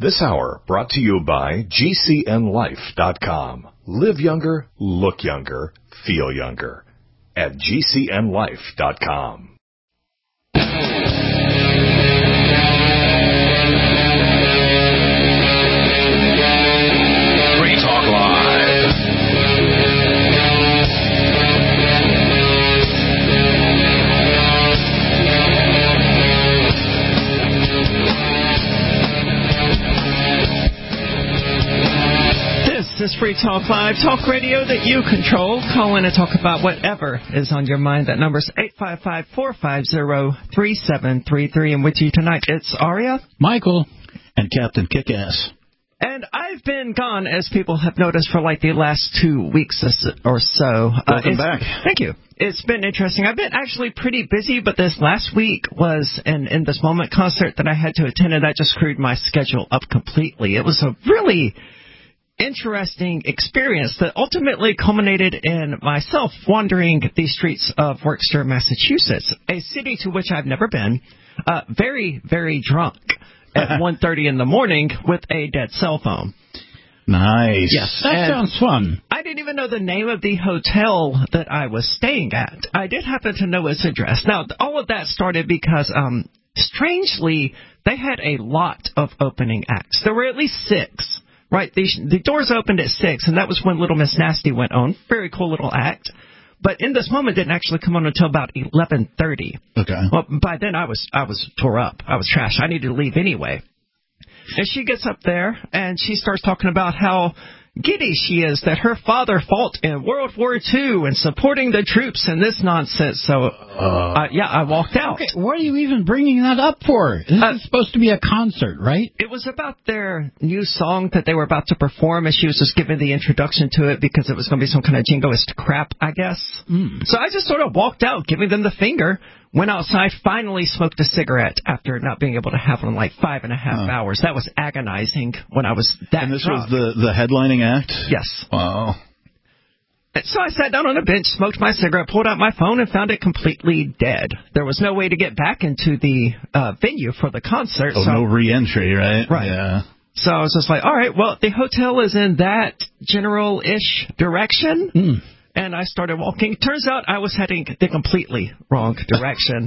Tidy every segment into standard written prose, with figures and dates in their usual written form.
This hour brought to you by GCNLife.com. Live younger, look younger, feel younger. At GCNLife.com. Free Talk Live. This is Free Talk Live, talk radio that you control. Call in and talk about whatever is on your mind. That number's 855-450-3733. And with you tonight, it's Aria, Michael, and Captain Kickass. And I've been gone, as people have noticed, for like the last 2 weeks or so. Welcome back. Thank you. It's been interesting. I've been actually pretty busy, but this last week was an In This Moment concert that I had to attend, and that just screwed my schedule up completely. It was a really interesting experience that ultimately culminated in myself wandering the streets of Worcester, Massachusetts, a city to which I've never been, very, very drunk at 1:30 in the morning with a dead cell phone. Nice. Yes. That sounds fun. I didn't even know the name of the hotel that I was staying at. I did happen to know its address. Now, all of that started because, strangely, they had a lot of opening acts. There were at least 6. Right, the doors opened at 6, and that was when Little Miss Nasty went on. Very cool little act. But In This Moment didn't actually come on until about 11:30. Okay. Well, by then I was tore up. I was trashed. I needed to leave anyway. And she gets up there, and she starts talking about how giddy she is that her father fought in World War II and supporting the troops and this nonsense. So, I walked out. Okay, what are you even bringing that up for? This is supposed to be a concert, right? It was about their new song that they were about to perform, and she was just giving the introduction to it because it was going to be some kind of jingoist crap, I guess. So I just sort of walked out, giving them the finger, went outside, finally smoked a cigarette after not being able to have one in like 5.5 hours. That was agonizing when I was that And this drunk. was the headlining act? Yes. Wow. So I sat down on a bench, smoked my cigarette, pulled out my phone, and found it completely dead. There was no way to get back into the venue for the concert. Oh, so, no re-entry, right? Right. Yeah. So I was just like, all right, well, the hotel is in that general-ish direction. And I started walking. Turns out I was heading the completely wrong direction.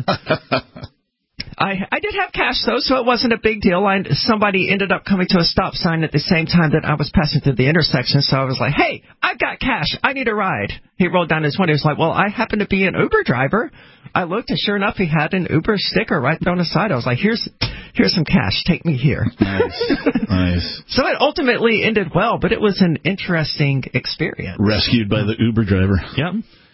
I did have cash, though, so it wasn't a big deal. Somebody ended up coming to a stop sign at the same time that I was passing through the intersection, so I was like, hey, I've got cash. I need a ride. He rolled down his window. He was like, well, I happen to be an Uber driver. I looked, and sure enough, he had an Uber sticker right there on the side. I was like, here's some cash. Take me here. Nice. So it ultimately ended well, but it was an interesting experience. Rescued by the Uber driver. Yep.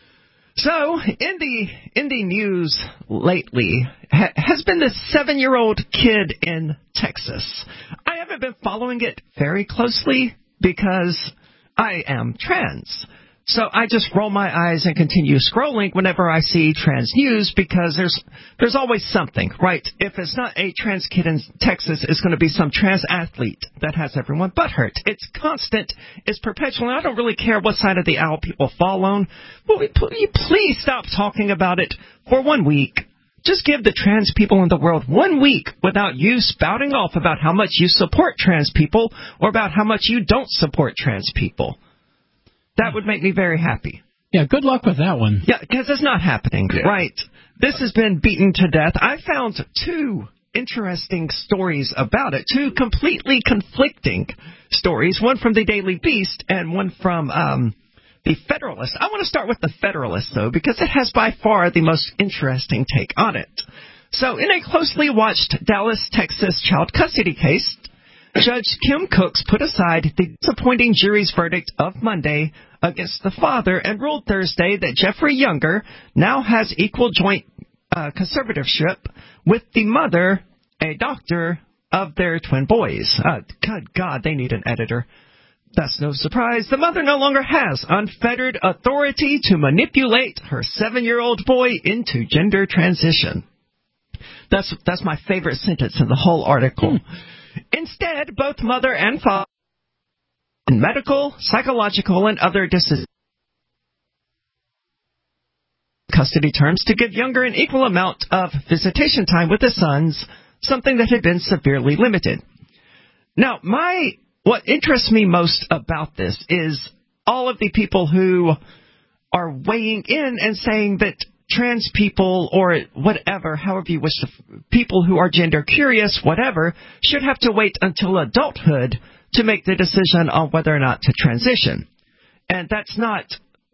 So, in the news lately has been this 7-year-old kid in Texas. I haven't been following it very closely because I am trans. So I just roll my eyes and continue scrolling whenever I see trans news because there's always something, right? If it's not a trans kid in Texas, it's going to be some trans athlete that has everyone butthurt. It's constant. It's perpetual. And I don't really care what side of the aisle people fall on. Will you please stop talking about it for 1 week? Just give the trans people in the world 1 week without you spouting off about how much you support trans people or about how much you don't support trans people. That would make me very happy. Yeah, good luck with that one. Yeah, because it's not happening, right? This has been beaten to death. I found 2 interesting stories about it, 2 completely conflicting stories, one from the Daily Beast and one from the Federalist. I want to start with the Federalist, though, because it has by far the most interesting take on it. So, in a closely watched Dallas, Texas child custody case, Judge Kim Cooks put aside the disappointing jury's verdict of Monday against the father and ruled Thursday that Jeffrey Younger now has equal joint conservatorship with the mother, a doctor, of their twin boys. Good God, they need an editor. That's no surprise. The mother no longer has unfettered authority to manipulate her 7-year-old boy into gender transition. That's my favorite sentence in the whole article. Instead, both mother and father in medical, psychological, and other custody terms to give Younger an equal amount of visitation time with his sons, something that had been severely limited. Now, what interests me most about this is all of the people who are weighing in and saying that trans people or whatever, however you wish to, people who are gender curious, whatever, should have to wait until adulthood to make the decision on whether or not to transition. And that's not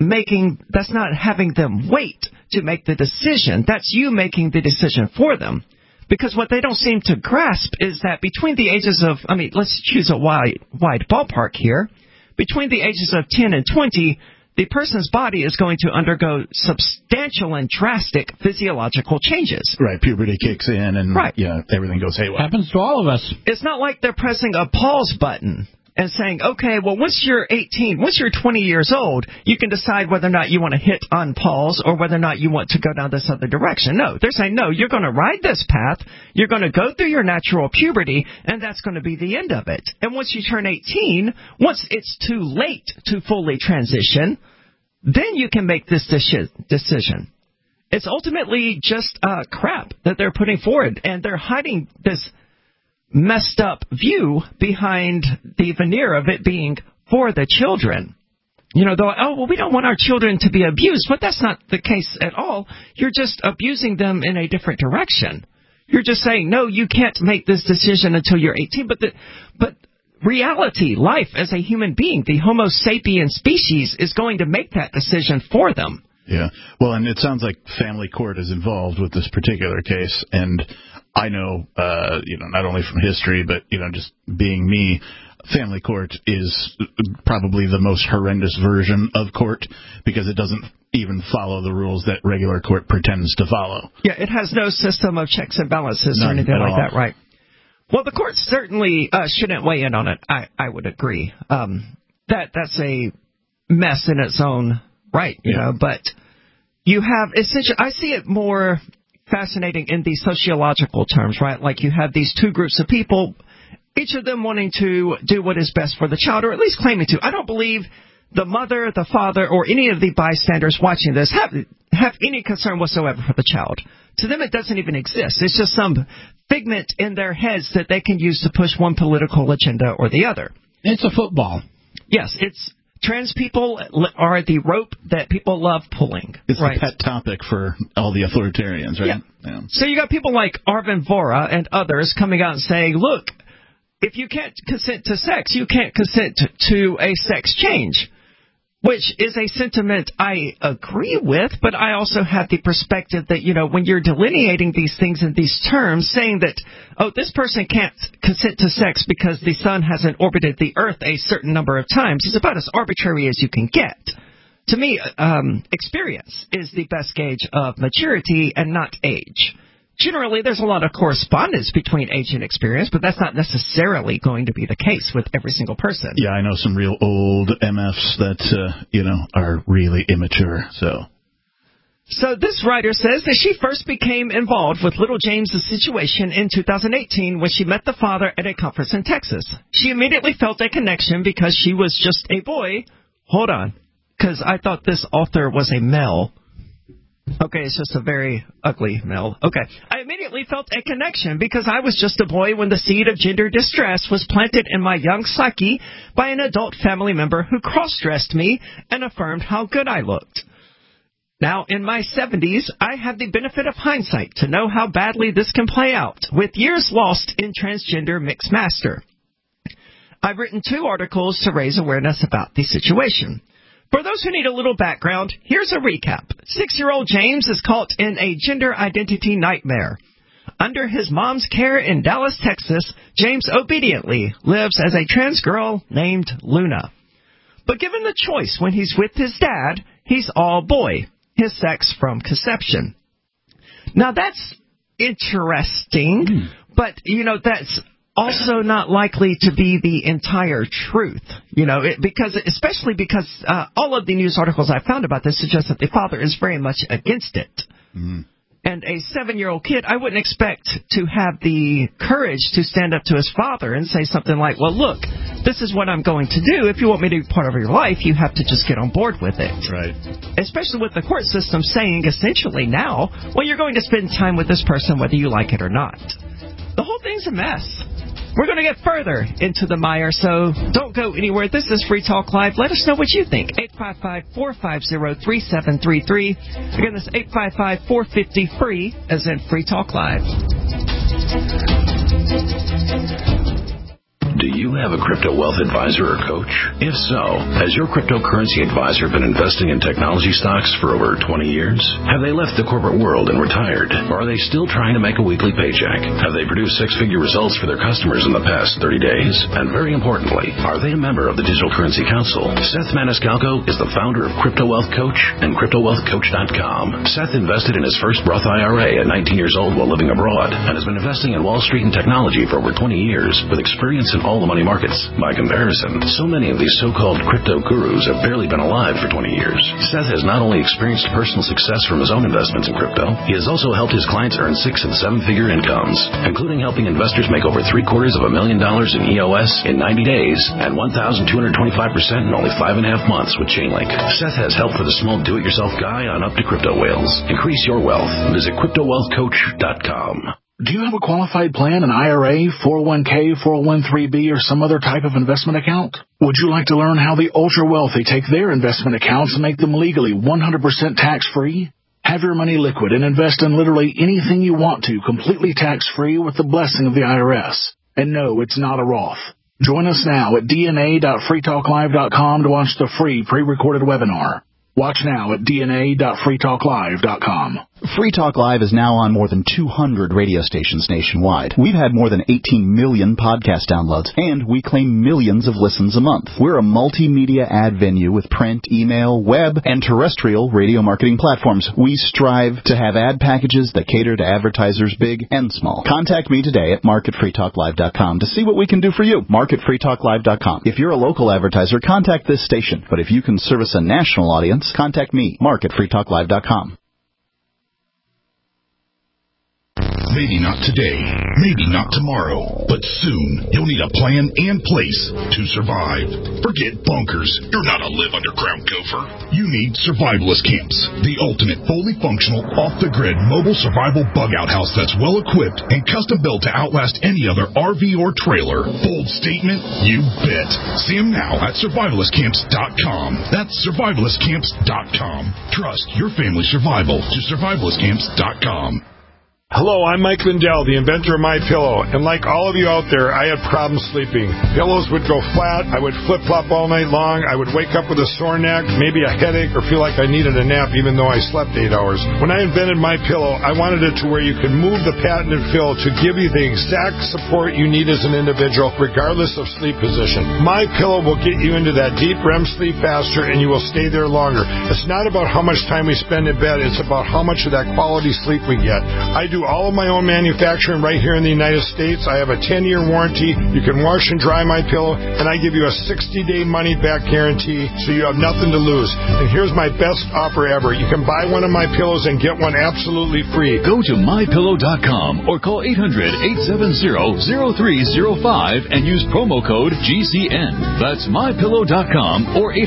having them wait to make the decision. That's you making the decision for them. Because what they don't seem to grasp is that between the ages of, let's choose a wide ballpark here, between the ages of 10 and 20, the person's body is going to undergo substantial and drastic physiological changes. Right, puberty kicks in and everything goes haywire. Happens to all of us. It's not like they're pressing a pause button and saying, okay, well, once you're 18, once you're 20 years old, you can decide whether or not you want to hit unpause or whether or not you want to go down this other direction. No, they're saying, no, you're going to ride this path, you're going to go through your natural puberty, and that's going to be the end of it. And once you turn 18, once it's too late to fully transition, then you can make this decision. It's ultimately just crap that they're putting forward, and they're hiding this messed up view behind the veneer of it being for the children. You know, we don't want our children to be abused, but that's not the case at all. You're just abusing them in a different direction. You're just saying, no, you can't make this decision until you're 18. But reality, life as a human being, the Homo sapien species is going to make that decision for them. Yeah. Well, and it sounds like family court is involved with this particular case, and I know, not only from history, but, just being me, family court is probably the most horrendous version of court because it doesn't even follow the rules that regular court pretends to follow. Yeah, it has no system of checks and balances or anything like that, right? Well, the court certainly shouldn't weigh in on it. I would agree. That's a mess in its own right, you know, but you have essentially, I see it more fascinating in the sociological terms, right? Like you have these two groups of people, each of them wanting to do what is best for the child, or at least claiming to. I don't believe the mother, the father, or any of the bystanders watching this have any concern whatsoever for the child. To them, it doesn't even exist. It's just some figment in their heads that they can use to push one political agenda or the other. It's a football. Yes, trans people are the rope that people love pulling. It's the pet topic for all the authoritarians, right? Yeah. So you got people like Arvin Vohra and others coming out and saying, look, if you can't consent to sex, you can't consent to a sex change, which is a sentiment I agree with, but I also have the perspective that, when you're delineating these things in these terms, saying that, this person can't consent to sex because the sun hasn't orbited the Earth a certain number of times is about as arbitrary as you can get. To me, experience is the best gauge of maturity and not age. Generally, there's a lot of correspondence between age and experience, but that's not necessarily going to be the case with every single person. Yeah, I know some real old MFs that, are really immature, So this writer says that she first became involved with little James' situation in 2018 when she met the father at a conference in Texas. She immediately felt a connection because she was just a boy. Hold on, because I thought this author was a male. Okay, it's just a very ugly male. Okay. I immediately felt a connection because I was just a boy when the seed of gender distress was planted in my young psyche by an adult family member who cross-dressed me and affirmed how good I looked. Now, in my 70s, I have the benefit of hindsight to know how badly this can play out, with years lost in transgender mixed master. I've written 2 articles to raise awareness about the situation. For those who need a little background, here's a recap. 6-year-old James is caught in a gender identity nightmare. Under his mom's care in Dallas, Texas, James obediently lives as a trans girl named Luna. But given the choice when he's with his dad, he's all boy, his sex from conception. Now that's interesting, but, that's also not likely to be the entire truth, especially because all of the news articles I found about this suggest that the father is very much against it. Mm. And a 7-year-old kid, I wouldn't expect to have the courage to stand up to his father and say something like, well, look, this is what I'm going to do. If you want me to be part of your life, you have to just get on board with it. Right. Especially with the court system saying essentially now, well, you're going to spend time with this person whether you like it or not. The whole thing's a mess. We're going to get further into the mire, so don't go anywhere. This is Free Talk Live. Let us know what you think. 855-450-3733. Again, that's 855-450-FREE, as in Free Talk Live. Do you have a crypto wealth advisor or coach? If so, has your cryptocurrency advisor been investing in technology stocks for over 20 years? Have they left the corporate world and retired? Or are they still trying to make a weekly paycheck? Have they produced six-figure results for their customers in the past 30 days? And very importantly, are they a member of the Digital Currency Council? Seth Maniscalco is the founder of Crypto Wealth Coach and CryptoWealthCoach.com. Seth invested in his first Roth IRA at 19 years old while living abroad and has been investing in Wall Street and technology for over 20 years with experience in all the money markets. By comparison, so many of these so-called crypto gurus have barely been alive for 20 years. Seth has not only experienced personal success from his own investments in crypto, he has also helped his clients earn 6- and 7-figure incomes, including helping investors make over $750,000 in EOS in 90 days and 1,225% in only 5.5 months with Chainlink. Seth has help for the small do-it-yourself guy on up to crypto whales. Increase your wealth. Visit CryptoWealthCoach.com. Do you have a qualified plan, an IRA, 401k, 401(b), or some other type of investment account? Would you like to learn how the ultra-wealthy take their investment accounts and make them legally 100% tax-free? Have your money liquid and invest in literally anything you want to, completely tax-free with the blessing of the IRS. And no, it's not a Roth. Join us now at dna.freetalklive.com to watch the free pre-recorded webinar. Watch now at dna.freetalklive.com. Free Talk Live is now on more than 200 radio stations nationwide. We've had more than 18 million podcast downloads, and we claim millions of listens a month. We're a multimedia ad venue with print, email, web, and terrestrial radio marketing platforms. We strive to have ad packages that cater to advertisers big and small. Contact me today at mark@freetalklive.com to see what we can do for you. mark@freetalklive.com. If you're a local advertiser, contact this station. But if you can service a national audience, contact me, mark@freetalklive.com. Maybe not today, maybe not tomorrow, but soon you'll need a plan and place to survive. Forget bunkers. You're not a live underground gopher. You need survivalist camps, the ultimate fully functional, off-the-grid mobile survival bug-out house that's well-equipped and custom-built to outlast any other RV or trailer. Bold statement? You bet. See them now at survivalistcamps.com. That's survivalistcamps.com. Trust your family's survival to survivalistcamps.com. Hello, I'm Mike Lindell, the inventor of MyPillow, and like all of you out there, I had problems sleeping. Pillows would go flat, I would flip-flop all night long, I would wake up with a sore neck, maybe a headache, or feel like I needed a nap even though I slept 8 hours. When I invented MyPillow, I wanted it to where you could move the patented fill to give you the exact support you need as an individual, regardless of sleep position. MyPillow will get you into that deep REM sleep faster, and you will stay there longer. It's not about how much time we spend in bed, it's about how much of that quality sleep we get. I do all of my own manufacturing right here in the United States. I have a 10-year warranty. You can wash and dry my pillow, and I give you a 60-day money-back guarantee, so you have nothing to lose. And here's my best offer ever. You can buy one of my pillows and get one absolutely free. Go to MyPillow.com or call 800-870-0305 and use promo code GCN. That's MyPillow.com or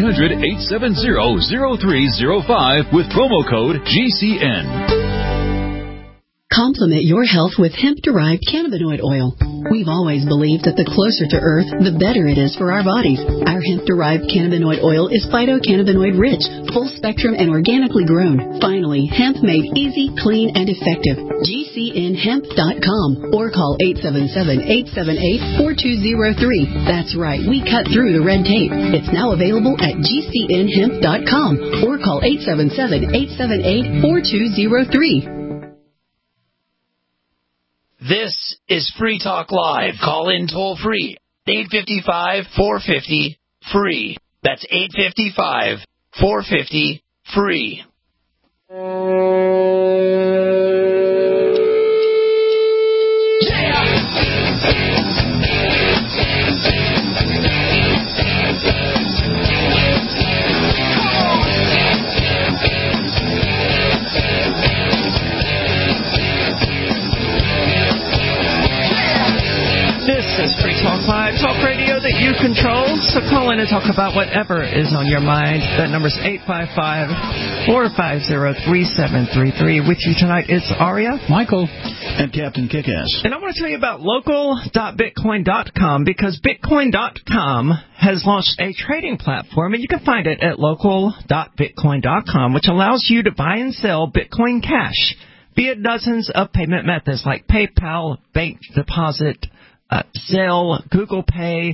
800-870-0305 with promo code GCN. Complement your health with hemp-derived cannabinoid oil. We've always believed that the closer to Earth, the better it is for our bodies. Our hemp-derived cannabinoid oil is phytocannabinoid-rich, full-spectrum, and organically grown. Finally, hemp made easy, clean, and effective. GCNhemp.com or call 877-878-4203. That's right, we cut through the red tape. It's now available at GCNhemp.com or call 877-878-4203. This is Free Talk Live. Call in toll free. 855-450-FREE. That's 855-450-FREE. This is Free Talk Live, Talk Radio radio that you control. So call in and talk about whatever is on your mind. That number's 855-450-3733. With you tonight is Aria, Michael, and Captain Kickass. And I want to tell you about local.bitcoin.com, because Bitcoin.com has launched a trading platform, and you can find it at local.bitcoin.com, which allows you to buy and sell Bitcoin Cash via dozens of payment methods like PayPal, bank deposit, Zelle, Google Pay,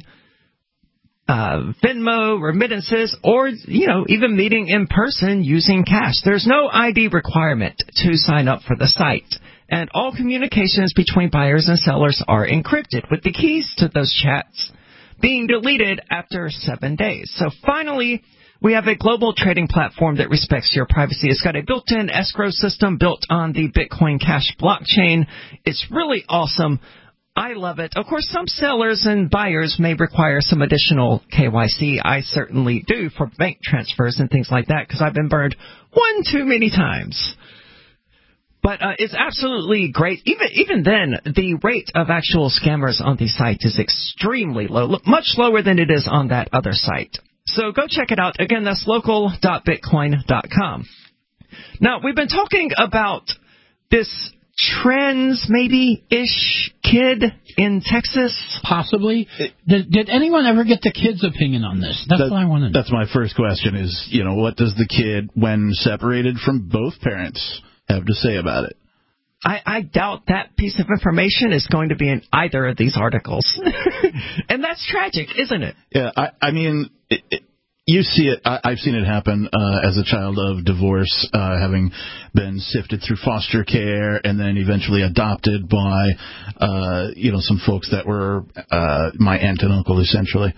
Venmo, remittances, or, even meeting in person using cash. There's no ID requirement to sign up for the site. And all communications between buyers and sellers are encrypted, with the keys to those chats being deleted after 7 days. So finally, we have a global trading platform that respects your privacy. It's got a built-in escrow system built on the Bitcoin Cash blockchain. It's really awesome. I love it. Of course, some sellers and buyers may require some additional KYC. I certainly do for bank transfers and things like that, because I've been burned one too many times. But it's absolutely great. Even then, the rate of actual scammers on the site is extremely low, much lower than it is on that other site. So go check it out. Again, that's local.bitcoin.com. Now, we've been talking about this trans, maybe-ish kid in Texas. Possibly. Did anyone ever get the kid's opinion on this? That's what I want to know. That's my first question is, what does the kid, when separated from both parents, have to say about it? I doubt that piece of information is going to be in either of these articles. And that's tragic, isn't it? Yeah, I mean, you see it. I've seen it happen as a child of divorce, having been sifted through foster care and then eventually adopted by, some folks that were my aunt and uncle, essentially.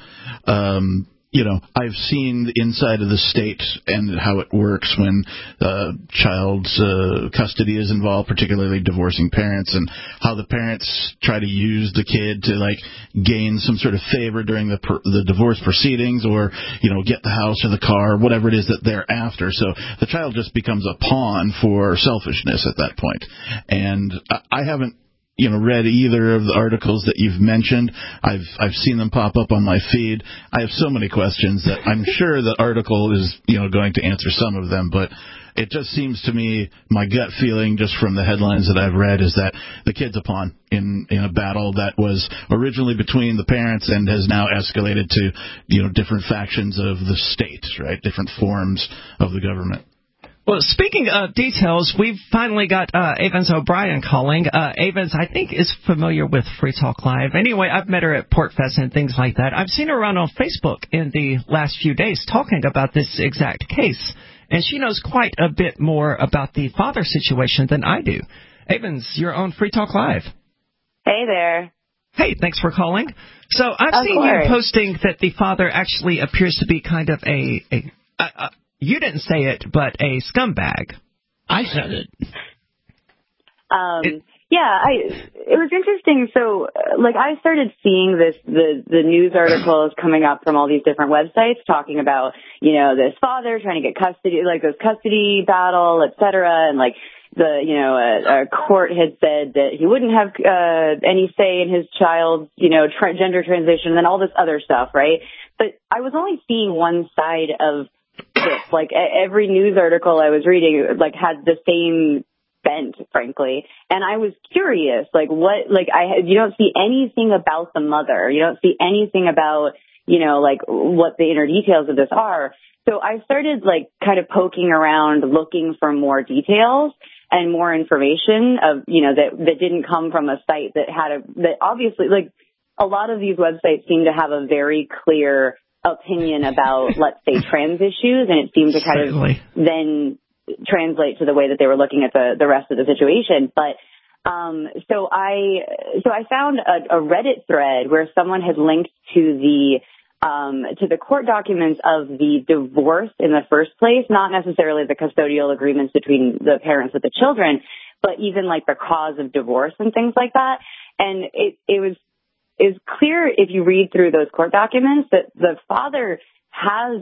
I've seen the inside of the state and how it works when child's custody is involved, particularly divorcing parents, and how the parents try to use the kid to gain some sort of favor during the divorce proceedings, or get the house or the car, whatever it is that they're after. So the child just becomes a pawn for selfishness at that point. And I haven't read either of the articles that you've mentioned. I've seen them pop up on my feed. I have so many questions that I'm sure the article is, going to answer some of them, but it just seems to me, my gut feeling just from the headlines that I've read, is that the kid's a pawn in a battle that was originally between the parents and has now escalated to, different factions of the state, right? Different forms of the government. Well, speaking of details, we've finally got Avens O'Brien calling. Avens, I think, is familiar with Free Talk Live. Anyway, I've met her at PortFest and things like that. I've seen her around on Facebook in the last few days talking about this exact case. And she knows quite a bit more about the father situation than I do. Avens, you're on Free Talk Live. Hey there. Hey, thanks for calling. So I've seen you posting that the father actually appears to be kind of a you didn't say it, but a scumbag. I said it. It was interesting. So, I started seeing the news articles coming up from all these different websites talking about, this father trying to get custody, this custody battle, et cetera, and a court had said that he wouldn't have any say in his child's, gender transition, and then all this other stuff, right? But I was only seeing one side of this. Every news article I was reading, had the same bent, frankly. And I was curious, you don't see anything about the mother. You don't see anything about, what the inner details of this are. So I started, kind of poking around, looking for more details and more information of, that didn't come from a site that that obviously, a lot of these websites seem to have a very clear opinion about, let's say, trans issues, and it seemed to kind of then translate to the way that they were looking at the rest of the situation. But so I found a Reddit thread where someone had linked to the court documents of the divorce in the first place, not necessarily the custodial agreements between the parents with the children, but even the cause of divorce and things like that. And is clear if you read through those court documents that the father there's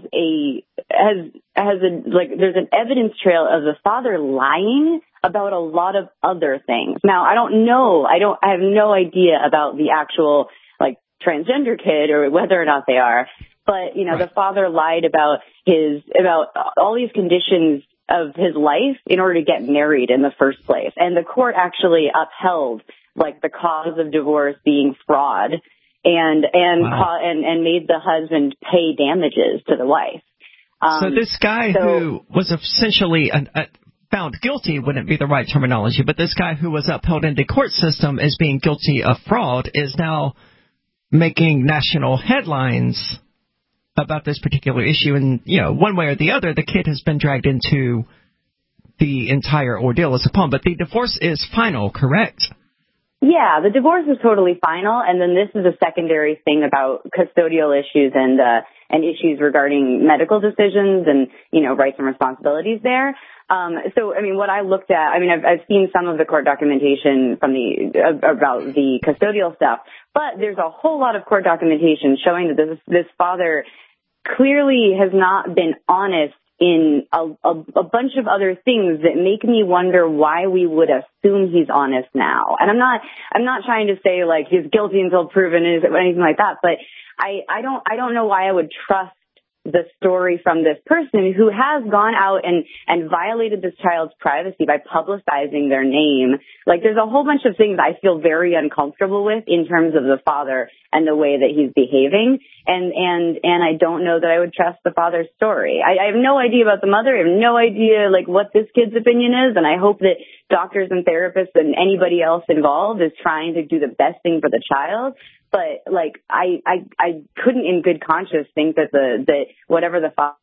an evidence trail of the father lying about a lot of other things. Now, I have no idea about the actual transgender kid or whether or not they are. But, the father lied about all these conditions of his life in order to get married in the first place. And the court actually upheld, the cause of divorce being fraud and made the husband pay damages to the wife. So this guy who was essentially found guilty wouldn't be the right terminology, but this guy who was upheld in the court system as being guilty of fraud is now making national headlines about this particular issue. And, one way or the other, the kid has been dragged into the entire ordeal as a pawn. But the divorce is final, correct? Yeah, the divorce is totally final. And then this is a secondary thing about custodial issues and issues regarding medical decisions and, rights and responsibilities there. What I looked at, I've seen some of the court documentation about the custodial stuff, but there's a whole lot of court documentation showing that this father clearly has not been honest in a bunch of other things that make me wonder why we would assume he's honest now. And I'm not trying to say he's guilty until proven or anything like that, but I don't know why I would trust the story from this person who has gone out and violated this child's privacy by publicizing their name. There's a whole bunch of things I feel very uncomfortable with in terms of the father and the way that he's behaving. And I don't know that I would trust the father's story. I have no idea about the mother. I have no idea what this kid's opinion is. And I hope that doctors and therapists and anybody else involved is trying to do the best thing for the child. But I couldn't in good conscience think that whatever the father.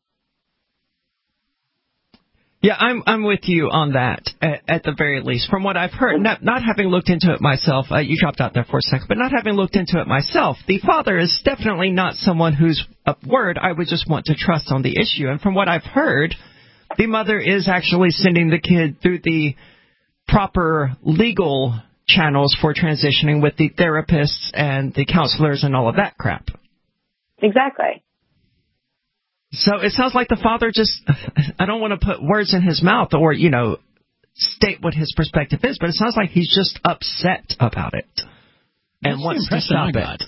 Yeah, I'm with you on that at the very least. From what I've heard, not having looked into it myself, you dropped out there for a second, but not having looked into it myself, the father is definitely not someone whose word I would just want to trust on the issue. And from what I've heard, the mother is actually sending the kid through the proper legal channels for transitioning with the therapists and the counselors and all of that crap. Exactly. So it sounds like the father I don't want to put words in his mouth or, state what his perspective is, but it sounds like he's just upset about it and wants to stop it.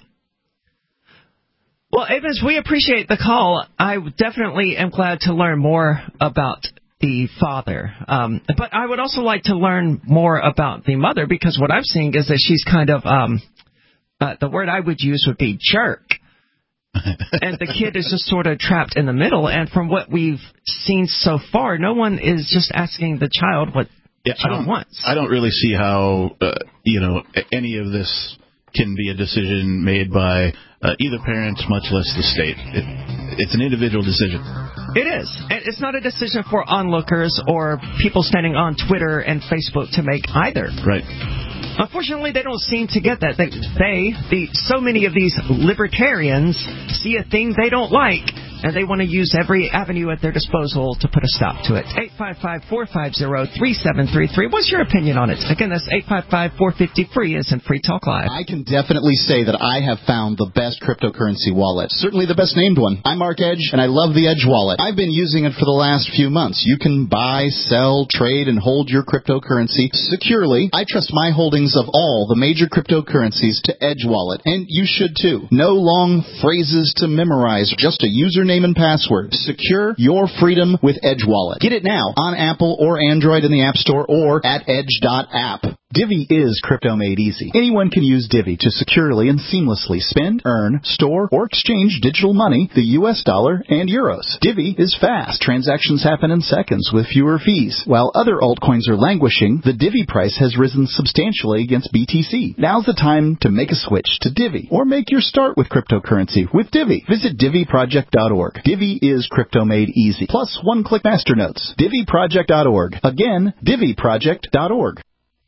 Well, Evans, we appreciate the call. I definitely am glad to learn more about the father. But I would also like to learn more about the mother, because what I'm seeing is that she's kind of, the word I would use would be jerk. And the kid is just sort of trapped in the middle. And from what we've seen so far, no one is just asking the child what the child wants. I don't really see how, any of this can be a decision made by either parent, much less the state. It's an individual decision. It is. And it's not a decision for onlookers or people standing on Twitter and Facebook to make either. Right. Unfortunately, they don't seem to get that. So many of these libertarians see a thing they don't like, and they want to use every avenue at their disposal to put a stop to it. 855-450-3733. What's your opinion on it? Again, that's 855-450-FREE as in Free Talk Live. I can definitely say that I have found the best cryptocurrency wallet. Certainly the best named one. I'm Mark Edge, and I love the Edge wallet. I've been using it for the last few months. You can buy, sell, trade, and hold your cryptocurrency securely. I trust my holdings of all the major cryptocurrencies to Edge Wallet, and you should too. No long phrases to memorize, just a username and password. Secure your freedom with Edge Wallet. Get it now on Apple or Android in the App Store or at edge.app. Divvy is crypto made easy. Anyone can use Divvy to securely and seamlessly spend, earn, store, or exchange digital money, the US dollar, and euros. Divvy is fast. Transactions happen in seconds with fewer fees. While other altcoins are languishing, the Divvy price has risen substantially against BTC. Now's the time to make a switch to Divvy or make your start with cryptocurrency with Divvy. Visit DivvyProject.org. Divvy is crypto made easy. Plus one-click masternodes. DivvyProject.org. Again, DivvyProject.org.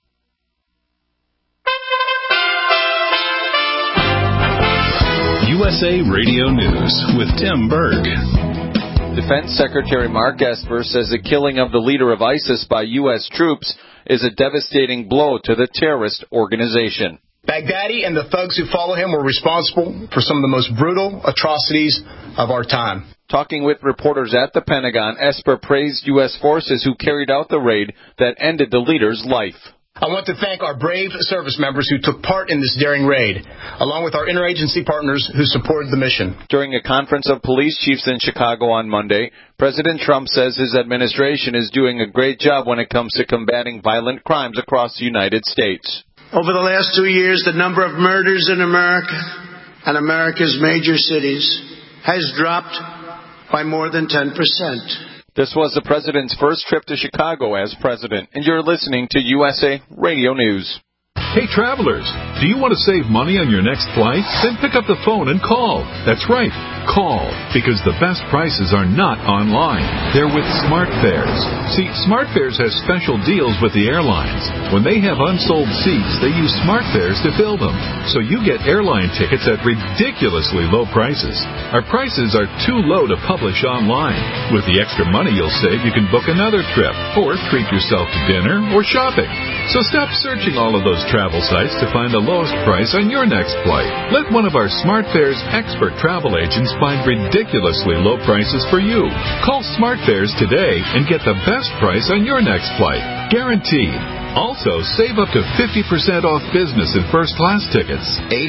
USA Radio News with Tim Berg. Defense Secretary Mark Esper says the killing of the leader of ISIS by U.S. troops is a devastating blow to the terrorist organization. Baghdadi and the thugs who follow him were responsible for some of the most brutal atrocities of our time. Talking with reporters at the Pentagon, Esper praised U.S. forces who carried out the raid that ended the leader's life. I want to thank our brave service members who took part in this daring raid, along with our interagency partners who supported the mission. During a conference of police chiefs in Chicago on Monday, President Trump says his administration is doing a great job when it comes to combating violent crimes across the United States. Over the last 2 years, the number of murders in America and America's major cities has dropped by more than 10%. This was the president's first trip to Chicago as president, and you're listening to USA Radio News. Hey, travelers, do you want to save money on your next flight? Then pick up the phone and call. That's right, call, because the best prices are not online. They're with SmartFares. See, SmartFares has special deals with the airlines. When they have unsold seats, they use SmartFares to fill them. So you get airline tickets at ridiculously low prices. Our prices are too low to publish online. With the extra money you'll save, you can book another trip, or treat yourself to dinner or shopping. So stop searching all of those travel sites to find the lowest price on your next flight. Let one of our SmartFares expert travel agents find ridiculously low prices for you. Call SmartFares today and get the best price on your next flight. Guaranteed. Also, save up to 50% off business and first-class tickets.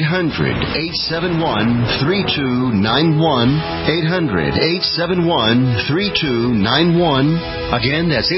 800-871-3291. 800-871-3291. Again, that's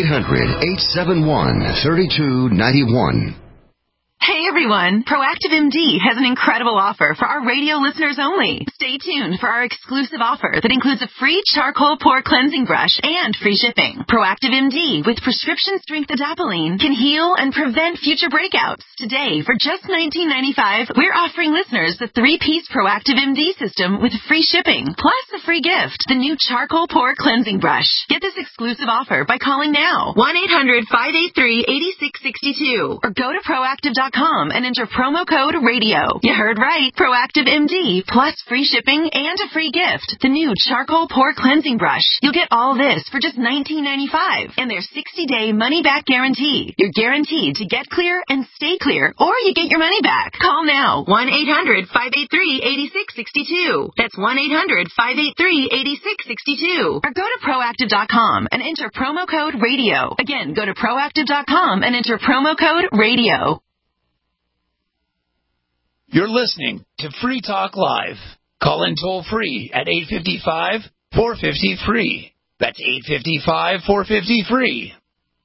800-871-3291. Hey everyone, Proactive MD has an incredible offer for our radio listeners only. Stay tuned for our exclusive offer that includes a free charcoal pore cleansing brush and free shipping. Proactive MD with prescription strength adapalene can heal and prevent future breakouts. Today, for just $19.95, we're offering listeners the 3-piece Proactive MD system with free shipping, plus a free gift, the new charcoal pore cleansing brush. Get this exclusive offer by calling now, 1-800-583-8662, or go to proactive.com and enter promo code RADIO. You heard right. Proactive MD plus free shipping and a free gift. The new charcoal pore cleansing brush. You'll get all this for just $19.95 and their 60-day money-back guarantee. You're guaranteed to get clear and stay clear, or you get your money back. Call now. 1-800-583-8662. That's 1-800-583-8662. Or go to proactive.com and enter promo code RADIO. Again, go to proactive.com and enter promo code RADIO. You're listening to Free Talk Live. Call in toll free at 855-450-FREE. That's 855-450-FREE.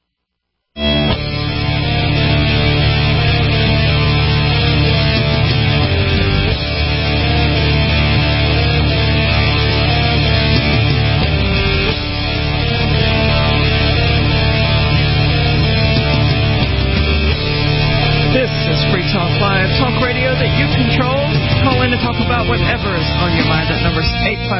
This is Free Talk Live, talk radio that you control. Call in to talk about whatever is on your mind. That number is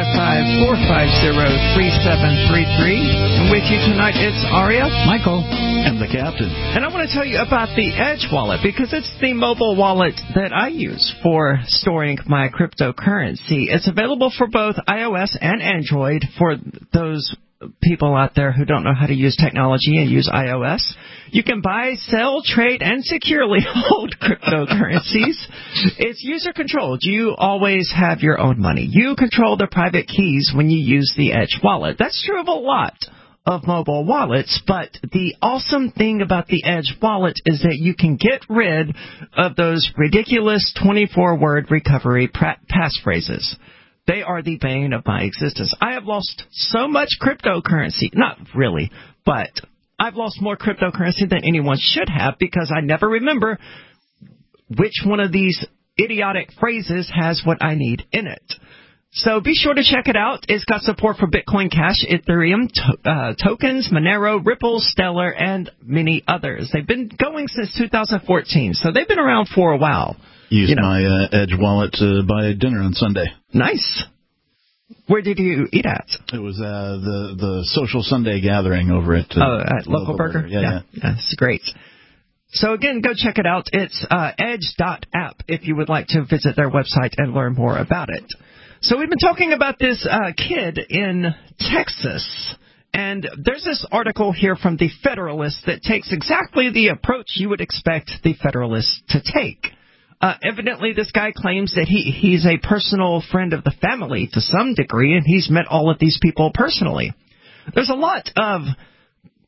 855-450-3733. And with you tonight, it's Aria, Michael, and the Captain. And I want to tell you about the Edge wallet, because it's the mobile wallet that I use for storing my cryptocurrency. It's available for both iOS and Android for those people out there who don't know how to use technology and use iOS. You can buy, sell, trade, and securely hold cryptocurrencies. It's user-controlled. You always have your own money. You control the private keys when you use the Edge wallet. That's true of a lot of mobile wallets, but the awesome thing about the Edge wallet is that you can get rid of those ridiculous 24-word recovery passphrases. They are the bane of my existence. I have lost so much cryptocurrency. Not really, but I've lost more cryptocurrency than anyone should have, because I never remember which one of these idiotic phrases has what I need in it. So be sure to check it out. It's got support for Bitcoin Cash, Ethereum, tokens, Monero, Ripple, Stellar, and many others. They've been going since 2014, so they've been around for a while. Used my Edge wallet to buy dinner on Sunday. Nice. Where did you eat at? It was the social Sunday gathering over at Local Burger. Yeah, it's great. So again, go check it out. It's edge.app if you would like to visit their website and learn more about it. So we've been talking about this kid in Texas. And there's this article here from the Federalist that takes exactly the approach you would expect the Federalist to take. Evidently, this guy claims that he's a personal friend of the family to some degree, and he's met all of these people personally. There's a lot of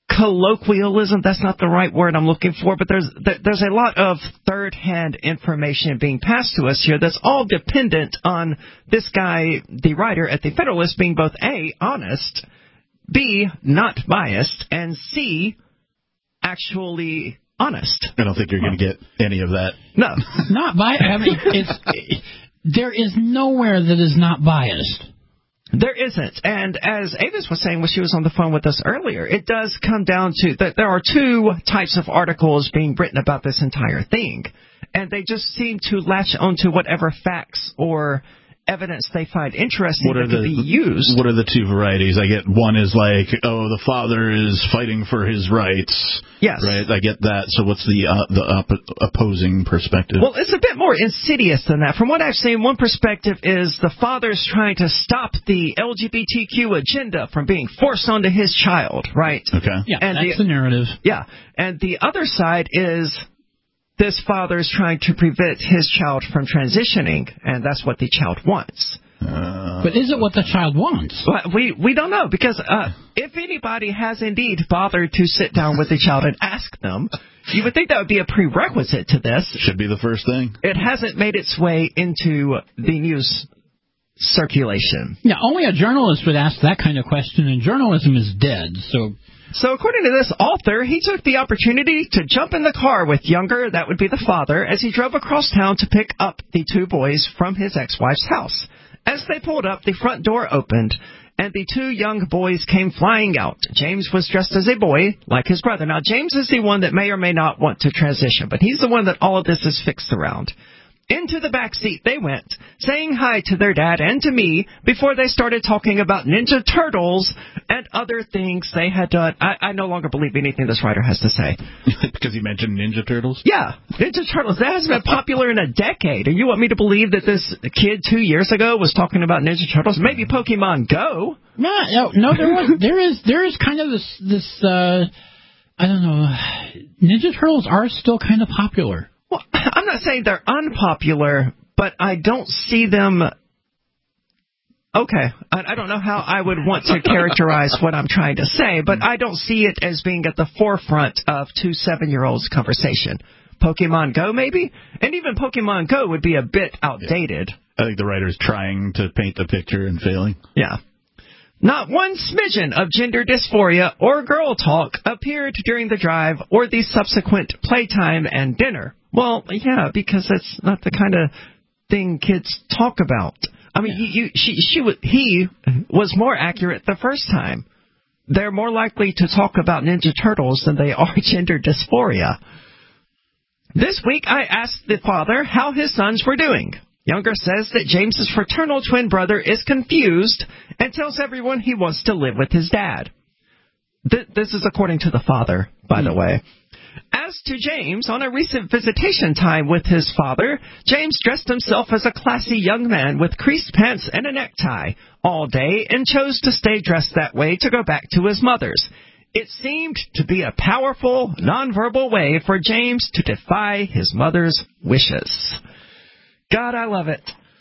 colloquialism. That's not the right word I'm looking for, but there's a lot of third-hand information being passed to us here that's all dependent on this guy, the writer at the Federalist, being both A, honest, B, not biased, and C, actually honest. I don't think you're going to get any of that. No. Not biased. I mean, there is nowhere that is not biased. There isn't. And as Avis was saying when she was on the phone with us earlier, it does come down to that there are two types of articles being written about this entire thing. And they just seem to latch onto whatever facts or evidence they find interesting that can be used. What are the two varieties? I get one is like, oh, the father is fighting for his rights. Yes. Right? I get that. So what's the opposing perspective? Well, it's a bit more insidious than that. From what I've seen, one perspective is the father's trying to stop the LGBTQ agenda from being forced onto his child, right? Okay. Yeah, and that's the narrative. Yeah. And the other side is this father's trying to prevent his child from transitioning, and that's what the child wants. But is it what the child wants? Well, we don't know, because if anybody has indeed bothered to sit down with the child and ask them, you would think that would be a prerequisite to this. Should be the first thing. It hasn't made its way into the news circulation. Yeah, only a journalist would ask that kind of question, and journalism is dead, So according to this author, he took the opportunity to jump in the car with Younger, that would be the father, as he drove across town to pick up the two boys from his ex-wife's house. As they pulled up, the front door opened, and the two young boys came flying out. James was dressed as a boy, like his brother. Now, James is the one that may or may not want to transition, but he's the one that all of this is fixed around. Into the back seat they went, saying hi to their dad and to me before they started talking about Ninja Turtles and other things they had done. I no longer believe anything this writer has to say. Because he mentioned Ninja Turtles? Yeah, Ninja Turtles. That hasn't been popular in a decade. And you want me to believe that this kid 2 years ago was talking about Ninja Turtles? Maybe Pokemon Go? No, there is kind of this I don't know, Ninja Turtles are still kind of popular. Well, I'm not saying they're unpopular, but I don't see them... Okay, I don't know how I would want to characterize what I'm trying to say, but I don't see it as being at the forefront of two 7-year-olds' conversation. Pokemon Go, maybe? And even Pokemon Go would be a bit outdated. Yeah. I think the writer's trying to paint the picture and failing. Yeah. Not one smidgen of gender dysphoria or girl talk appeared during the drive or the subsequent playtime and dinner. Well, yeah, because that's not the kind of thing kids talk about. I mean, he was more accurate the first time. They're more likely to talk about Ninja Turtles than they are gender dysphoria. This week, I asked the father how his sons were doing. Younger says that James's fraternal twin brother is confused and tells everyone he wants to live with his dad. This is according to the father, by the way. As to James, on a recent visitation time with his father, James dressed himself as a classy young man with creased pants and a necktie all day and chose to stay dressed that way to go back to his mother's. It seemed to be a powerful, nonverbal way for James to defy his mother's wishes. God, I love it.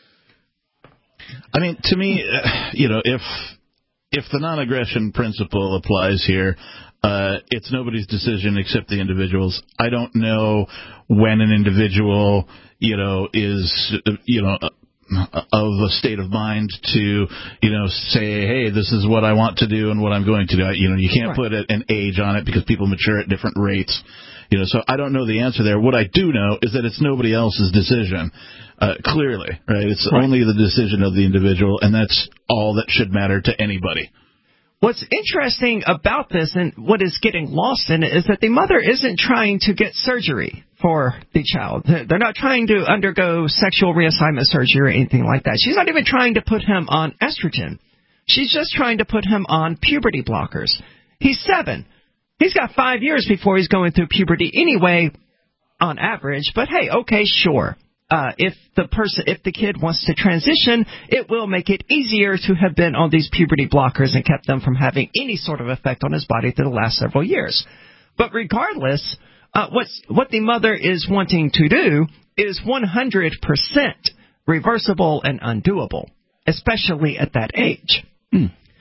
I mean, to me, if the non-aggression principle applies here, it's nobody's decision except the individual's. I don't know when an individual, is, of a state of mind to, say, hey, this is what I want to do and what I'm going to do. You can't put an age on it because people mature at different rates. So I don't know the answer there. What I do know is that it's nobody else's decision, clearly, right? It's only the decision of the individual, and that's all that should matter to anybody. What's interesting about this and what is getting lost in it is that the mother isn't trying to get surgery for the child. They're not trying to undergo sexual reassignment surgery or anything like that. She's not even trying to put him on estrogen. She's just trying to put him on puberty blockers. He's 7. He's got 5 years before he's going through puberty anyway, on average. But hey, okay, sure. If the kid wants to transition, it will make it easier to have been on these puberty blockers and kept them from having any sort of effect on his body through the last several years. But regardless, what the mother is wanting to do is 100% reversible and undoable, especially at that age.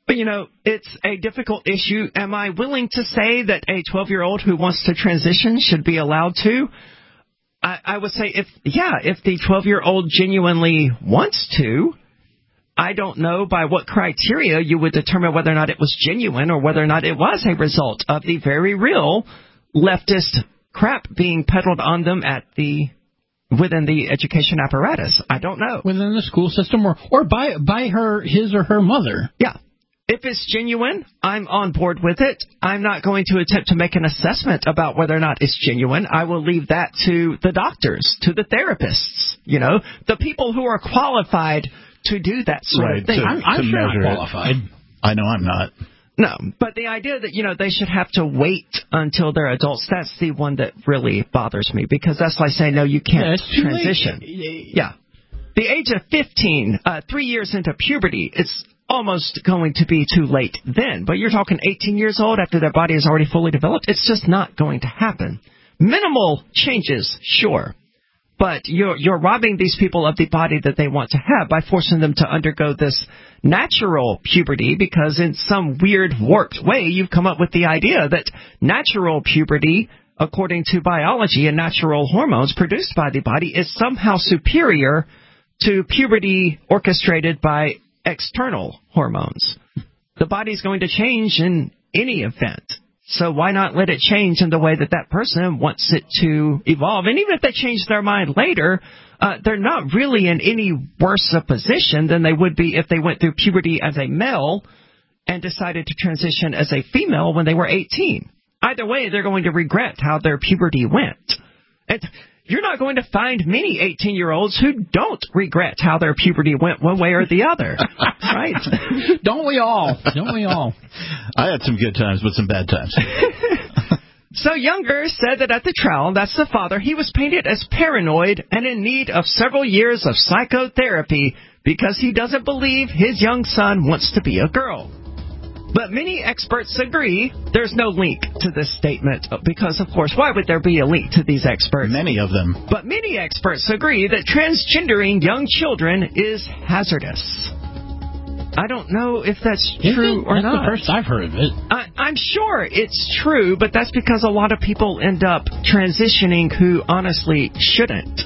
But, it's a difficult issue. Am I willing to say that a 12-year-old who wants to transition should be allowed to? I would say if the 12-year-old genuinely wants to, I don't know by what criteria you would determine whether or not it was genuine or whether or not it was a result of the very real leftist crap being peddled on them within the education apparatus. I don't know. Within the school system or by his or her mother. Yeah. If it's genuine, I'm on board with it. I'm not going to attempt to make an assessment about whether or not it's genuine. I will leave that to the doctors, to the therapists, the people who are qualified to do that sort of thing. I'm sure I'm qualified. I know I'm not. No, but the idea that, they should have to wait until they're adults, that's the one that really bothers me, because that's like saying, no, you can't transition. Yeah. The age of 15, 3 years into puberty, it's almost going to be too late then. But you're talking 18 years old after their body is already fully developed. It's just not going to happen. Minimal changes, sure. But you're robbing these people of the body that they want to have by forcing them to undergo this natural puberty, because in some weird, warped way, you've come up with the idea that natural puberty, according to biology and natural hormones produced by the body, is somehow superior to puberty orchestrated by external hormones. The body's going to change in any event. So why not let it change in the way that person wants it to evolve? And even if they change their mind later, they're not really in any worse a position than they would be if they went through puberty as a male and decided to transition as a female when they were 18. Either way, they're going to regret how their puberty went. And you're not going to find many 18-year-olds who don't regret how their puberty went one way or the other. Right? Don't we all? I had some good times, but some bad times. So Younger said that at the trial, that's the father, he was painted as paranoid and in need of several years of psychotherapy because he doesn't believe his young son wants to be a girl. But many experts agree there's no link to this statement because, of course, why would there be a link to these experts? Many of them. But many experts agree that transgendering young children is hazardous. I don't know if that's true or not. That's the first I've heard of it. I'm sure it's true, but that's because a lot of people end up transitioning who honestly shouldn't.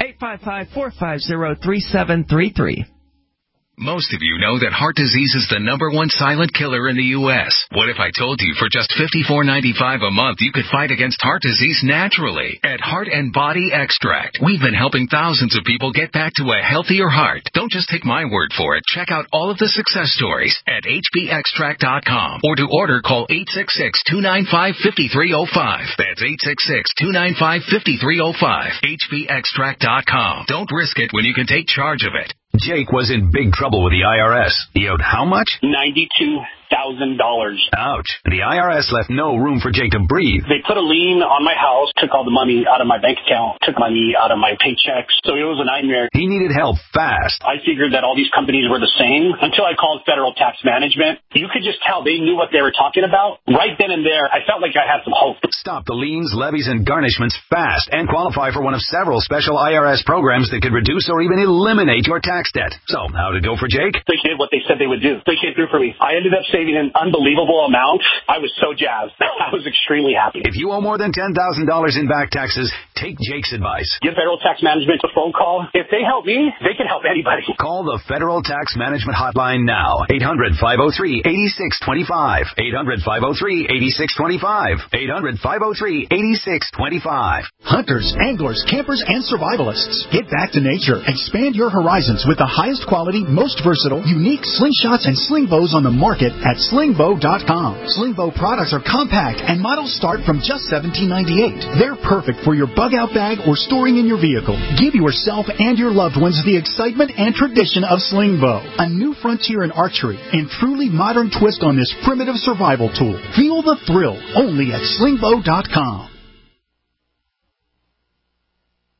855-450-3733. Most of you know that heart disease is the #1 silent killer in the U.S. What if I told you for just $54.95 a month you could fight against heart disease naturally at Heart and Body Extract? We've been helping thousands of people get back to a healthier heart. Don't just take my word for it. Check out all of the success stories at hbextract.com or to order call 866-295-5305. That's 866-295-5305. hbextract.com. Don't risk it when you can take charge of it. Jake was in big trouble with the IRS. He owed how much? $92,000. Ouch. The IRS left no room for Jake to breathe. They put a lien on my house, took all the money out of my bank account, took money out of my paychecks. So it was a nightmare. He needed help fast. I figured that all these companies were the same until I called Federal Tax Management. You could just tell they knew what they were talking about. Right then and there, I felt like I had some hope. Stop the liens, levies, and garnishments fast and qualify for one of several special IRS programs that could reduce or even eliminate your tax debt. So, how did it go for Jake? They did what they said they would do. They came through for me. I ended up saving an unbelievable amount. I was so jazzed. I was extremely happy. If you owe more than $10,000 in back taxes, take Jake's advice. Give Federal Tax Management a phone call. If they help me, they can help anybody. Call the Federal Tax Management Hotline now. 800-503-8625. 800-503-8625. 800-503-8625. Hunters, anglers, campers, and survivalists. Get back to nature. Expand your horizons with the highest quality, most versatile, unique slingshots and sling bows on the market at slingbow.com. Sling bow products are compact and models start from just $17.98. They're perfect for your bug out bag or storing in your vehicle. Give yourself and your loved ones the excitement and tradition of sling bow. A new frontier in archery and truly modern twist on this primitive survival tool. Feel the thrill only at slingbow.com.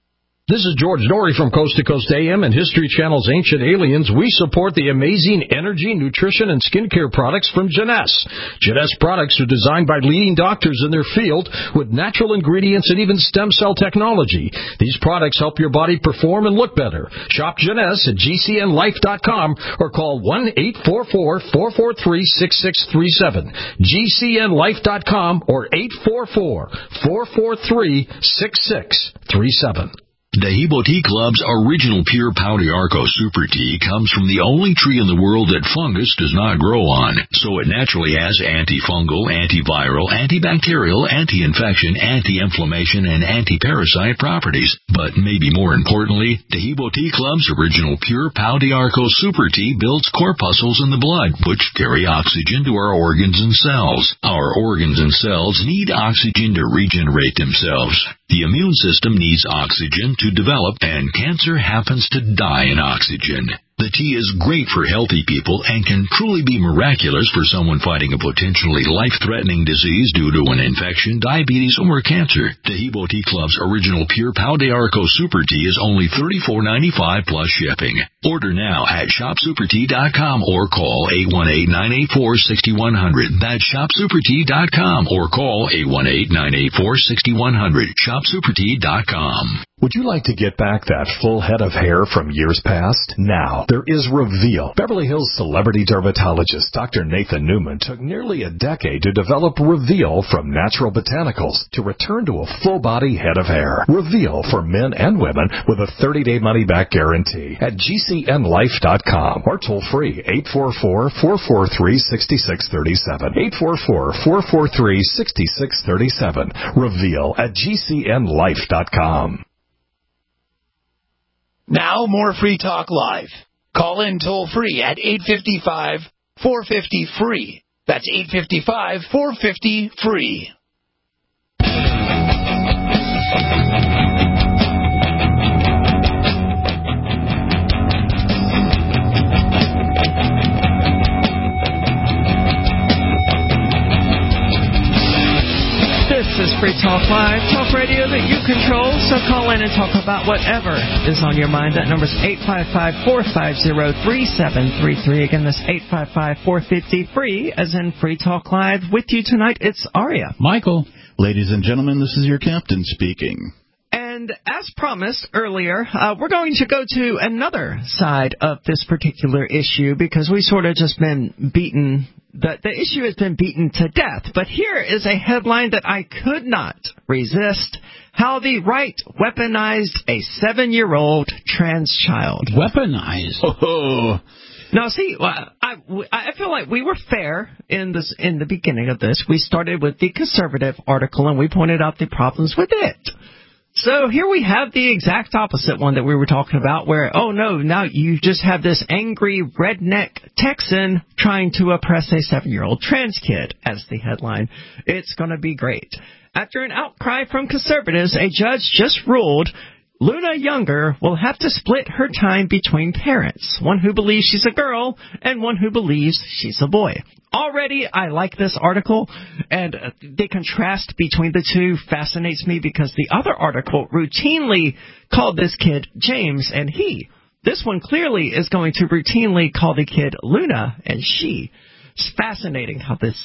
This is George Dory from Coast to Coast AM and History Channel's Ancient Aliens. We support the amazing energy, nutrition, and skincare products from Jeunesse. Jeunesse products are designed by leading doctors in their field with natural ingredients and even stem cell technology. These products help your body perform and look better. Shop Jeunesse at GCNlife.com or call 1-844-443-6637. GCNlife.com or 844-443-6637. Dahibo Tea Club's original pure Pau d'Arco Super Tea comes from the only tree in the world that fungus does not grow on, so it naturally has antifungal, antiviral, antibacterial, anti-infection, anti-inflammation, and anti-parasite properties. But maybe more importantly, Dahibo Tea Club's original pure Pau d'Arco Super Tea builds corpuscles in the blood, which carry oxygen to our organs and cells. Our organs and cells need oxygen to regenerate themselves. The immune system needs oxygen to develop, and cancer happens to die in oxygen. The tea is great for healthy people and can truly be miraculous for someone fighting a potentially life-threatening disease due to an infection, diabetes, or cancer. Dahibo Tea Club's original pure Pau d'Arco Super Tea is only $34.95 plus shipping. Order now at shopsupertea.com or call 818-984-6100. That's shopsupertea.com or call 818-984-6100. Shopsupertea.com. Would you like to get back that full head of hair from years past? Now, there is Reveal. Beverly Hills celebrity dermatologist Dr. Nathan Newman took nearly a decade to develop Reveal from natural botanicals to return to a full-body head of hair. Reveal for men and women with a 30-day money-back guarantee at GCNlife.com or toll-free 844-443-6637. 844-443-6637. Reveal at GCNlife.com. Now, more Free Talk Live. Call in toll-free at 855-450-FREE. That's 855-450-FREE. This is Free Talk Live, talk radio that you control, so call in and talk about whatever is on your mind. That number's 855-450-3733. Again, that's 855-450-FREE, as in Free Talk Live. With you tonight, it's Aria. Michael. Ladies and gentlemen, this is your captain speaking. And as promised earlier, we're going to go to another side of this particular issue because we sort of just been beaten. The issue has been beaten to death. But here is a headline that I could not resist. How the right weaponized a 7-year-old trans child. Weaponized? Oh. Now, see, I feel like we were fair in the beginning of this. We started with the conservative article, and we pointed out the problems with it. So here we have the exact opposite one that we were talking about where, oh no, now you just have this angry redneck Texan trying to oppress a 7-year-old trans kid as the headline. It's going to be great. After an outcry from conservatives, a judge just ruled Luna Younger will have to split her time between parents, one who believes she's a girl and one who believes she's a boy. Already, I like this article, and the contrast between the two fascinates me because the other article routinely called this kid James and he. This one clearly is going to routinely call the kid Luna and she. It's fascinating how this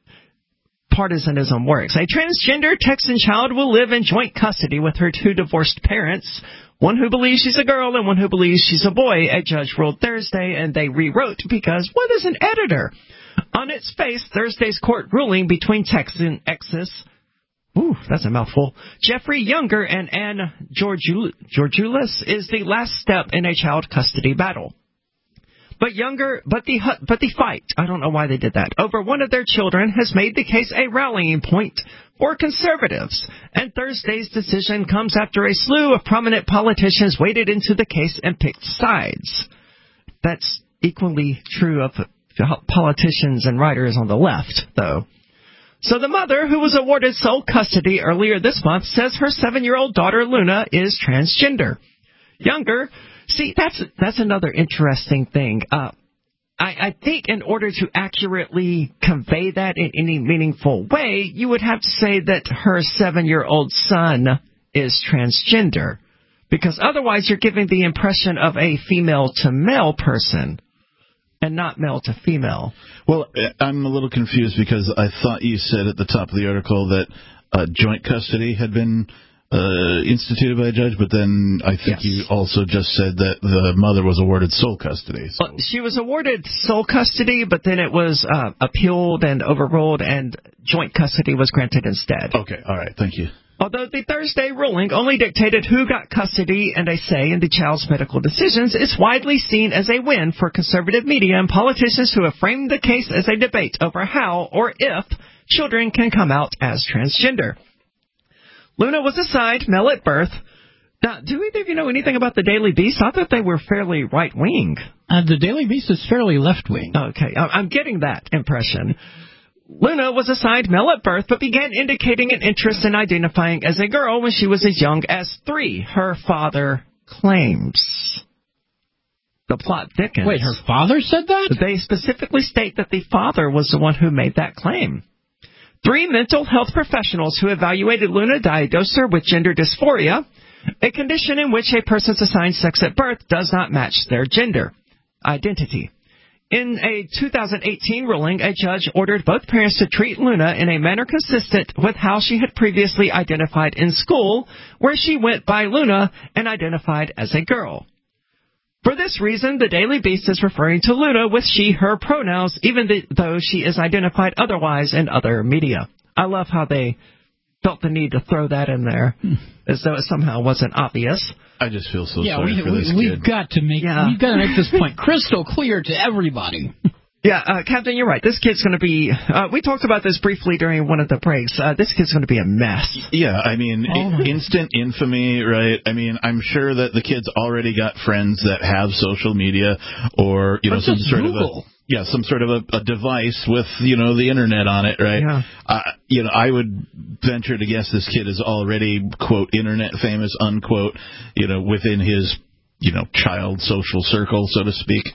partisanism works. A transgender Texan child will live in joint custody with her 2 divorced parents, one who believes she's a girl and one who believes she's a boy. A judge ruled Thursday, and they rewrote because what is an editor? On its face, Thursday's court ruling between Texan exes, that's a mouthful, Jeffrey Younger and Anne Georgioulas is the last step in a child custody battle. But the fight, I don't know why they did that, over one of their children has made the case a rallying point for conservatives. And Thursday's decision comes after a slew of prominent politicians waded into the case and picked sides. That's equally true of politicians and writers on the left, though. So the mother, who was awarded sole custody earlier this month, says her 7-year-old daughter Luna is transgender. Younger, see, that's another interesting thing. I think in order to accurately convey that in any meaningful way, you would have to say that her 7-year-old son is transgender. Because otherwise you're giving the impression of a female to male person and not male to female. Well, I'm a little confused because I thought you said at the top of the article that joint custody had been instituted by a judge, but then I think you also just said that the mother was awarded sole custody. So. Well, she was awarded sole custody, but then it was appealed and overruled, and joint custody was granted instead. Okay, all right, thank you. Although the Thursday ruling only dictated who got custody and a say in the child's medical decisions, it's widely seen as a win for conservative media and politicians who have framed the case as a debate over how or if children can come out as transgender. Luna was assigned male at birth. Now, do either of you know anything about the Daily Beast? I thought they were fairly right-wing. The Daily Beast is fairly left-wing. Okay, I'm getting that impression. Luna was assigned male at birth, but began indicating an interest in identifying as a girl when she was as young as 3, her father claims. The plot thickens. Wait, her father said that? They specifically state that the father was the one who made that claim. 3 mental health professionals who evaluated Luna diagnosed her with gender dysphoria, a condition in which a person's assigned sex at birth does not match their gender identity. In a 2018 ruling, a judge ordered both parents to treat Luna in a manner consistent with how she had previously identified in school, where she went by Luna and identified as a girl. For this reason, the Daily Beast is referring to Luna with she, her pronouns, even though she is identified otherwise in other media. I love how they felt the need to throw that in there, as though it somehow wasn't obvious. I just feel so sorry for this kid. We've got to make this point crystal clear to everybody. Yeah, Captain, you're right. This kid's going to be... we talked about this briefly during one of the breaks. This kid's going to be a mess. Yeah, I mean, instant infamy, right? I mean, I'm sure that the kid's already got friends that have social media or, some sort of a device with, the internet on it, right? Yeah. I would venture to guess this kid is already, quote, internet famous, unquote, within his, child social circle, so to speak.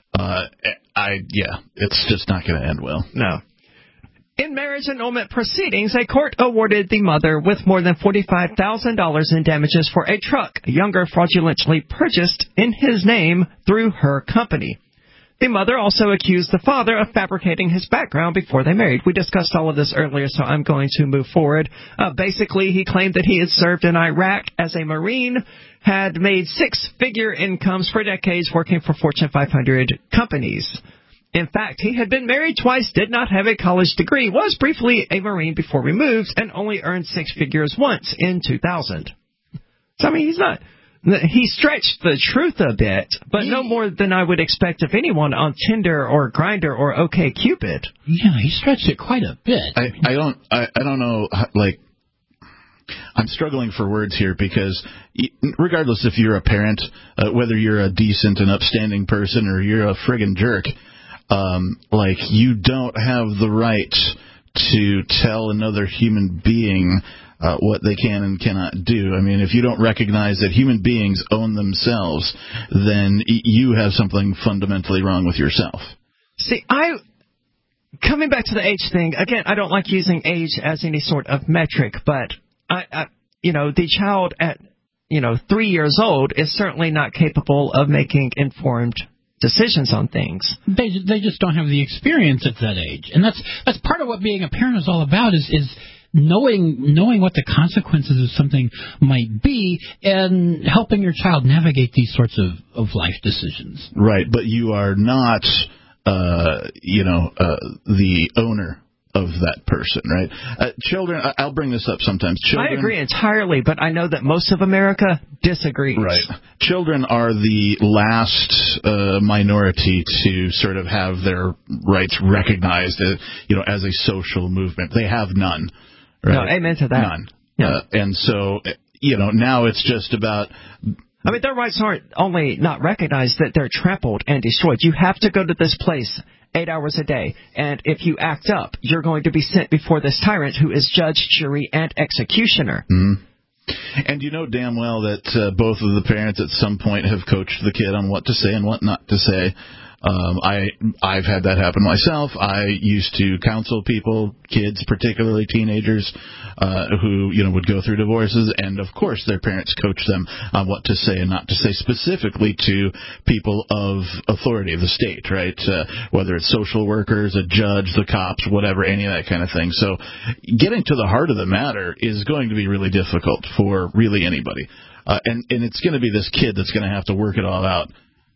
It's just not going to end well. No. In marriage annulment proceedings, a court awarded the mother with more than $45,000 in damages for a truck Younger fraudulently purchased in his name through her company. The mother also accused the father of fabricating his background before they married. We discussed all of this earlier, so I'm going to move forward. Basically, he claimed that he had served in Iraq as a Marine, had made 6-figure incomes for decades working for Fortune 500 companies. In fact, he had been married twice, did not have a college degree, was briefly a Marine before we moved, and only earned 6 figures once in 2000. So, I mean, he stretched the truth a bit, but no more than I would expect of anyone on Tinder or Grindr or OkCupid. Yeah, he stretched it quite a bit. I don't know, I'm struggling for words here because regardless if you're a parent, whether you're a decent and upstanding person or you're a friggin' jerk, you don't have the right to tell another human being what they can and cannot do. I mean, if you don't recognize that human beings own themselves, then you have something fundamentally wrong with yourself. See, coming back to the age thing, again, I don't like using age as any sort of metric, but the child at 3 years old is certainly not capable of making informed decisions on things. They just don't have the experience at that age, and that's part of what being a parent is all about is knowing what the consequences of something might be and helping your child navigate these sorts of life decisions. Right, but you are not the owner of that person, right? Children, I'll bring this up sometimes. Children, I agree entirely, but I know that most of America disagrees. Right. Children are the last minority to sort of have their rights recognized, as a social movement. They have none. Right? No, amen to that. None. Yeah. And so, now it's just about... I mean, their rights aren't only not recognized, that they're trampled and destroyed. You have to go to this place 8 hours a day, and if you act up, you're going to be sent before this tyrant who is judge, jury, and executioner. Mm-hmm. And you know damn well that both of the parents at some point have coached the kid on what to say and what not to say. I've had that happen myself. I used to counsel people, kids, particularly teenagers, who would go through divorces, and of course their parents coach them on what to say and not to say, specifically to people of authority of the state, right? Whether it's social workers, a judge, the cops, whatever, any of that kind of thing. So getting to the heart of the matter is going to be really difficult for really anybody, and it's going to be this kid that's going to have to work it all out.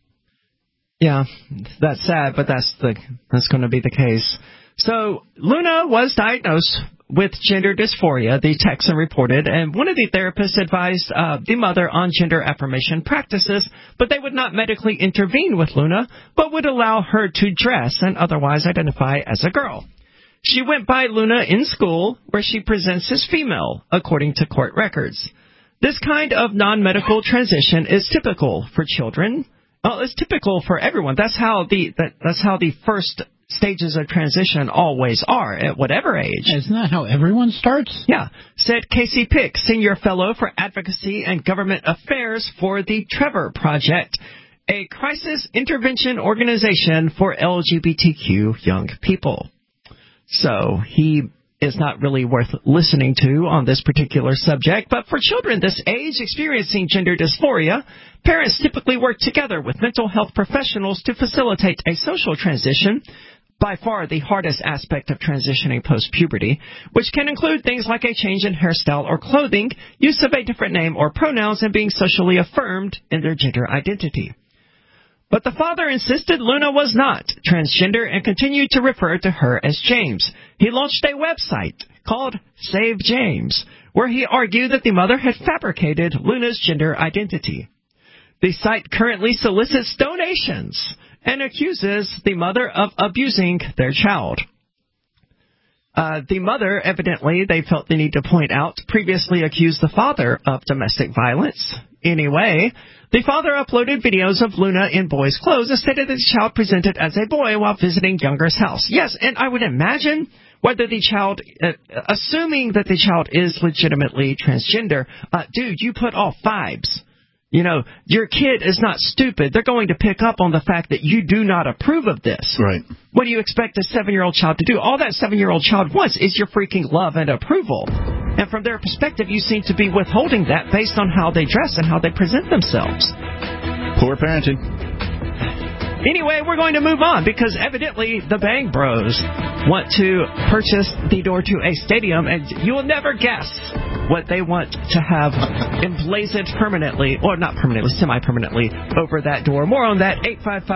Yeah, that's sad, but that's going to be the case. So Luna was diagnosed with gender dysphoria, the Texan reported, and one of the therapists advised the mother on gender affirmation practices, but they would not medically intervene with Luna, but would allow her to dress and otherwise identify as a girl. She went by Luna in school, where she presents as female, according to court records. This kind of non-medical transition is typical for children. Well, it's typical for everyone. That's how the first stages of transition always are, at whatever age. Isn't that how everyone starts? Yeah, said Casey Pick, Senior Fellow for Advocacy and Government Affairs for the Trevor Project, a crisis intervention organization for LGBTQ young people. So he is not really worth listening to on this particular subject, but for children this age experiencing gender dysphoria, parents typically work together with mental health professionals to facilitate a social transition, by far the hardest aspect of transitioning post-puberty, which can include things like a change in hairstyle or clothing, use of a different name or pronouns, and being socially affirmed in their gender identity. But the father insisted Luna was not transgender and continued to refer to her as James. He launched a website called Save James, where he argued that the mother had fabricated Luna's gender identity. The site currently solicits donations and accuses the mother of abusing their child. The mother, evidently, they felt the need to point out, previously accused the father of domestic violence. Anyway, the father uploaded videos of Luna in boys' clothes and stated that the child presented as a boy while visiting Younger's house. Yes, and I would imagine whether the child, assuming that the child is legitimately transgender, dude, you put all fives. You know, your kid is not stupid. They're going to pick up on the fact that you do not approve of this. Right. What do you expect a 7-year-old child to do? All that 7-year-old child wants is your freaking love and approval. And from their perspective, you seem to be withholding that based on how they dress and how they present themselves. Poor parenting. Anyway, we're going to move on because evidently the Bang Bros want to purchase the door to a stadium, and you will never guess what they want to have emblazoned permanently, or not permanently, semi-permanently, over that door. More on that,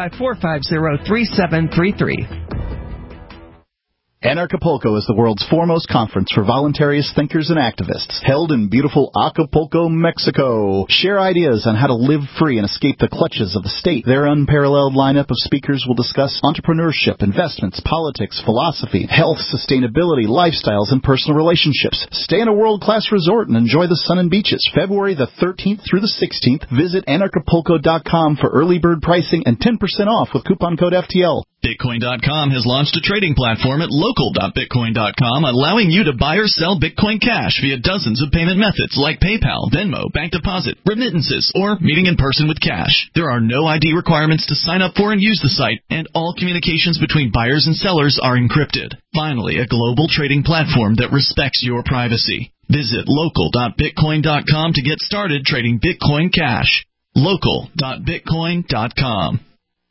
855-450-3733. Anarchapulco is the world's foremost conference for voluntarists, thinkers, and activists, held in beautiful Acapulco, Mexico. Share ideas on how to live free and escape the clutches of the state. Their unparalleled lineup of speakers will discuss entrepreneurship, investments, politics, philosophy, health, sustainability, lifestyles, and personal relationships. Stay in a world-class resort and enjoy the sun and beaches. February the 13th through the 16th. Visit Anarchapulco.com for early bird pricing and 10% off with coupon code FTL. Bitcoin.com has launched a trading platform at local.bitcoin.com, allowing you to buy or sell Bitcoin Cash via dozens of payment methods like PayPal, Venmo, bank deposit, remittances, or meeting in person with cash. There are no ID requirements to sign up for and use the site, and all communications between buyers and sellers are encrypted. Finally, a global trading platform that respects your privacy. Visit local.bitcoin.com to get started trading Bitcoin Cash. local.bitcoin.com.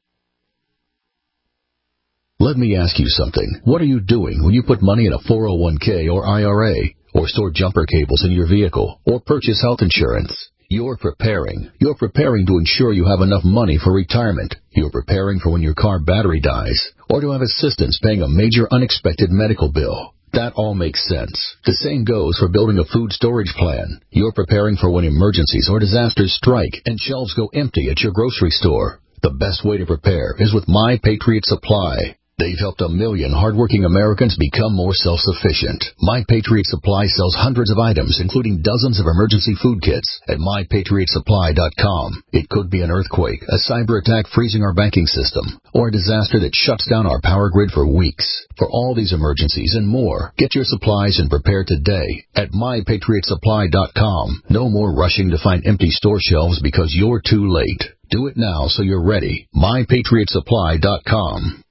Let me ask you something. What are you doing when you put money in a 401k or IRA, or store jumper cables in your vehicle, or purchase health insurance? You're preparing. You're preparing to ensure you have enough money for retirement. You're preparing for when your car battery dies, or to have assistance paying a major unexpected medical bill. That all makes sense. The same goes for building a food storage plan. You're preparing for when emergencies or disasters strike and shelves go empty at your grocery store. The best way to prepare is with My Patriot Supply. They've helped 1 million hardworking Americans become more self-sufficient. My Patriot Supply sells hundreds of items, including dozens of emergency food kits at MyPatriotSupply.com. It could be an earthquake, a cyber attack freezing our banking system, or a disaster that shuts down our power grid for weeks. For all these emergencies and more, get your supplies and prepare today at MyPatriotSupply.com. No more rushing to find empty store shelves because you're too late. Do it now so you're ready. MyPatriotSupply.com.